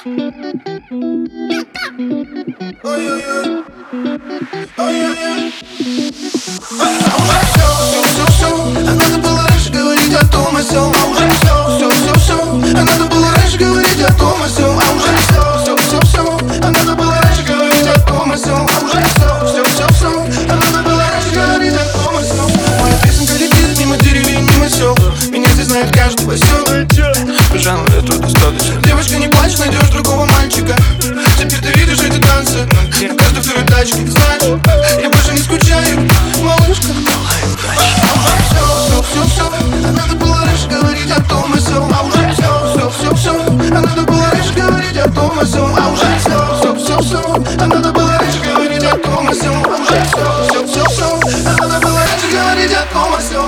Ой-ой-ой. Ой-ой-ой. Все. А надо было раньше говорить о том, о сём. А уже все. А надо было раньше говорить о том, о сём. А уже все. А надо было раньше говорить о том, о сём. А уже все. А надо было раньше говорить о том, о сём. Моя песенка летит мимо деревень, мимо сел. Меня здесь знает каждый поселок. Пожалуй, этого достаточно. Девочка, не плачь, найдешь другого мальчика. Теперь ты видишь эти танцы на каждой второй тачке. Значит, я больше не скучаю, малышка. Все. А надо было раньше говорить о том, о сём. А уже все. А надо было раньше говорить о том, о сём. А уже все. А надо было раньше говорить о том, о сём. А уже все. А надо было раньше говорить о том, о сём.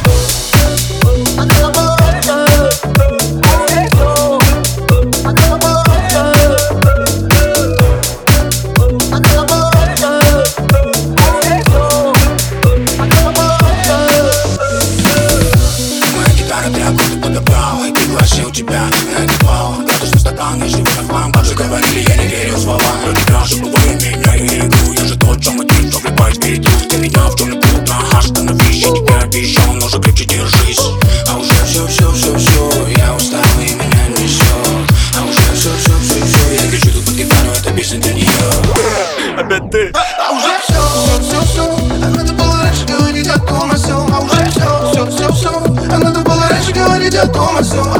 Пригласил тебя на этот бал. Градусный стакан, я живу на хлам. Как же говорили, я не верю словам. Вроде краши, бываю меня и игру. Я же тот, чем один, что влипает в беду. Ты меня в темный путь, остановись. Я тебе обещал, но же крепче держись. А уже все. Я устал и меня несет. А уже все. Я кричу тут под гитару, это песня для нее. Опять ты. А уже все. А надо было раньше говорить о том, о сём. А уже все. А надо было раньше говорить о том, о сём.